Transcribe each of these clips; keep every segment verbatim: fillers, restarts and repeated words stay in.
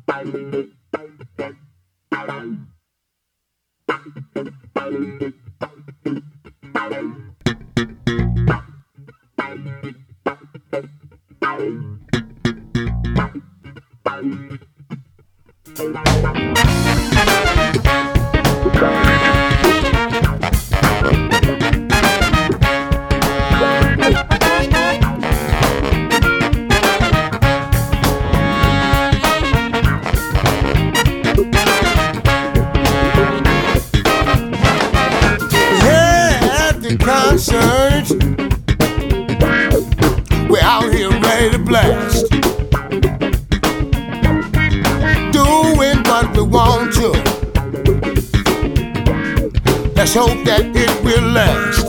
Concerts, we're out here ready to blast, doing what we want to. Let's hope that it will last.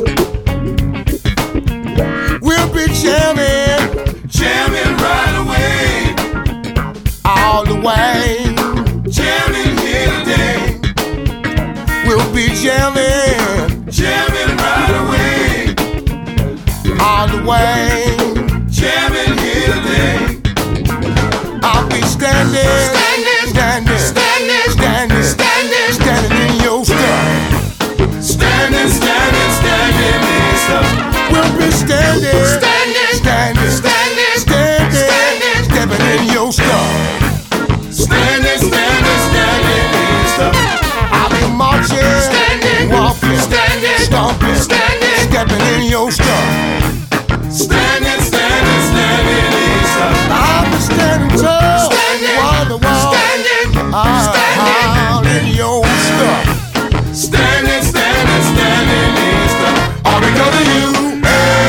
We'll be jamming, jamming right away, all the way, jamming here today. We'll be jamming, jamming right away, all the way, jamming here today. I'll be standing, standing, standing, standing, standing, standing in your stuff. Standing, standing, standing in stuff. We'll be standing, standing, standing, standing, standing, stepping in your stuff. Standing, standing, standing in stuff. I'll be marching, standing, walking, standing, stomping, standing, stepping in your stuff. Standing, standing, standing in stuff. I'll be standing tall, standing, wall to wall, standing, all in your stuff. Standing, standing, standing in stuff. All because of you,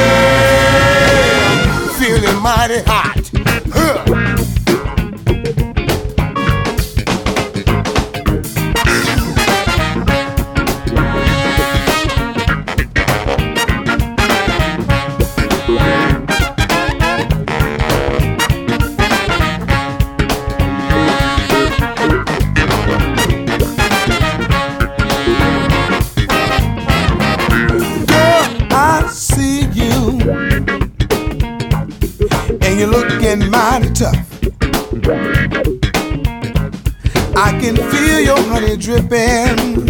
hey, feeling mighty hot. Huh. Mighty tough. I can feel your honey dripping,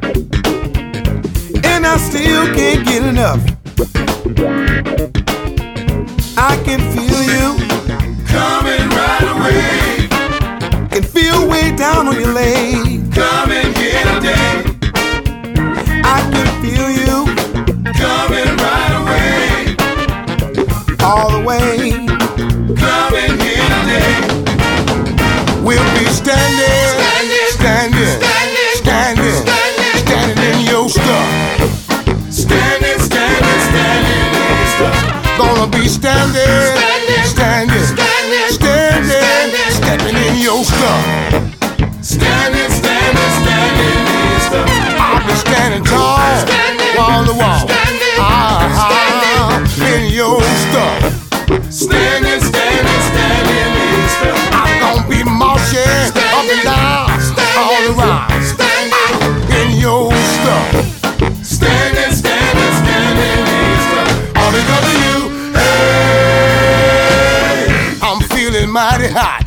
and I still can't get enough. I can feel you coming right away. Can feel way down on your leg. Coming here today. I can feel you coming right away, all the way. Coming here today. We'll be standing, standing, standing, standing, standing, standing in your stuff. Standing, standing, standing in your stuff. Gonna be standing, standing, standing, standing, stepping in your stuff. Standing, standing, standing in your stuff. I'll be standing tall, wall to wall, ah, in your stuff. Standing, standing, standing in stuff. I'm gonna be marching up and down, all around, in your stuff. Standing, standing, standing in stuff. All because of you, hey, I'm feeling mighty hot.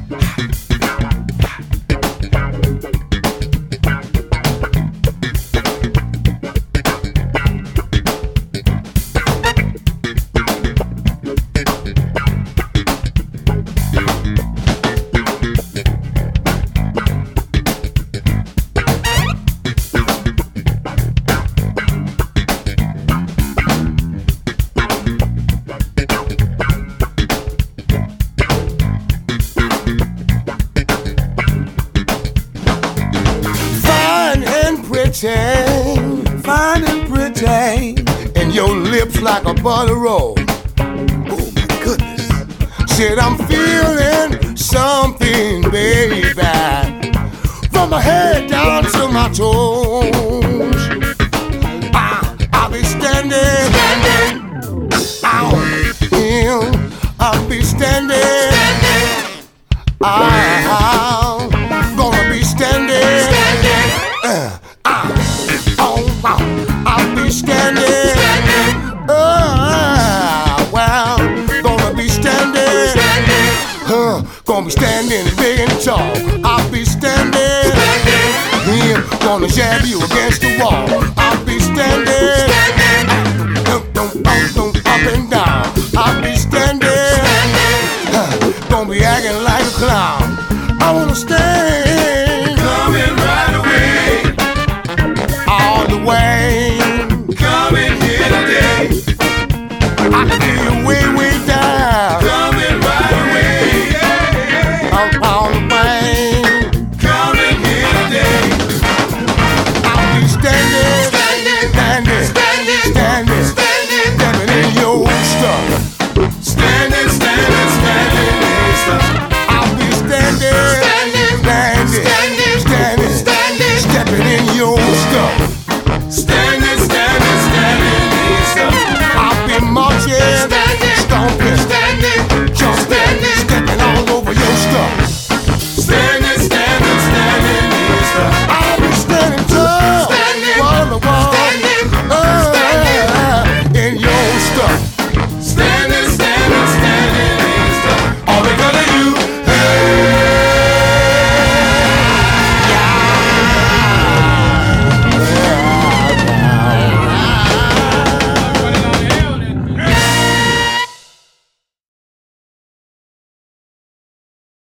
Fine and pretty, and your lips like a butter roll. Oh my goodness. Said I'm feeling something, baby, from my head down to my toes. I, I'll be standing, standing, out here. I'll be standing, standing. I'm gonna be standing, standing. Uh, I'll be standing, uh, well, gonna be standing, uh, gonna be standing big and tall. I'll be standing here, gonna jab you against the wall. I'll be standing, dum, dum, dum, dum, up and down. I'll be standing, huh, gonna be acting like a clown. I wanna stand.